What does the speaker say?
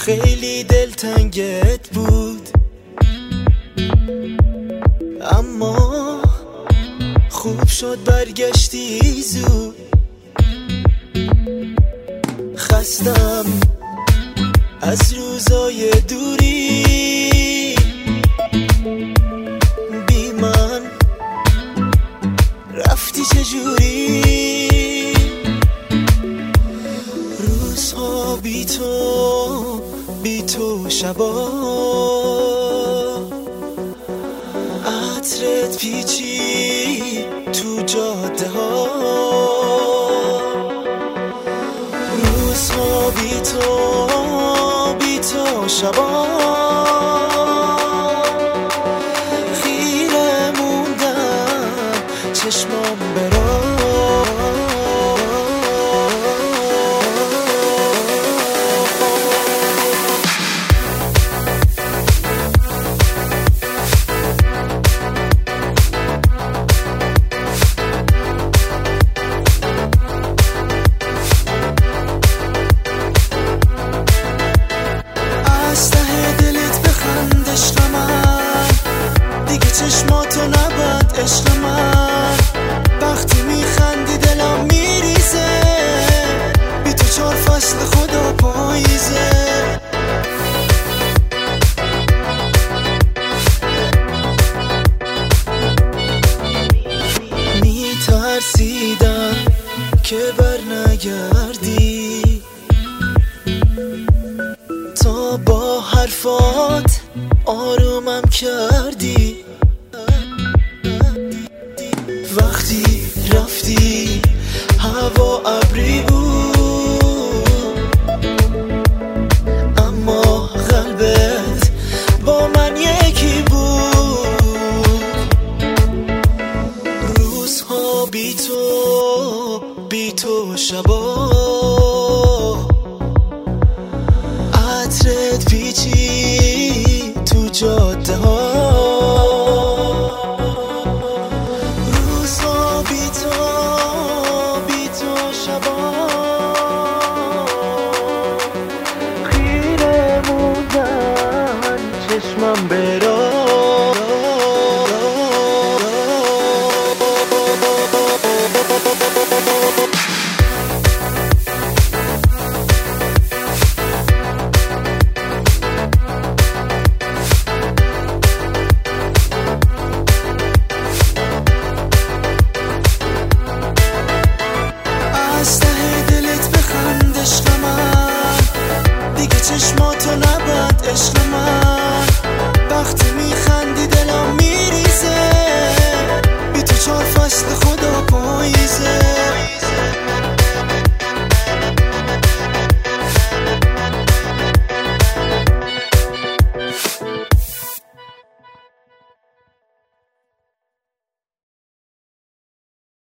خیلی دلتنگت بود، اما خوب شد برگشتی زود. خستم از روزای دوری، بی من رفتی چجوری؟ روزها بی تو شبا عطرت پیچی تو جاده ها. روزها بی تو شبا خیره موندم چشمام برا. چشماتو نباد عشق من، وقتی میخندی دلم میریزه، بی تو 4 فصل خدا پاییزه. میترسیدم که بر نگردی، تا با حرفات آرومم کردی. وقتی رفتی هوا ابری بود، اما قلبت با من یکی بود. روزها بی تو شبا عطرت پیچی تو جاده ها. خیره موندن چشمم برا. از ته دلت بخند عشق من، دیگه چشماتو نباد عشق من. وقتی میخندی دلم میریزه، بی تو 4 فصل خدا پاییزه.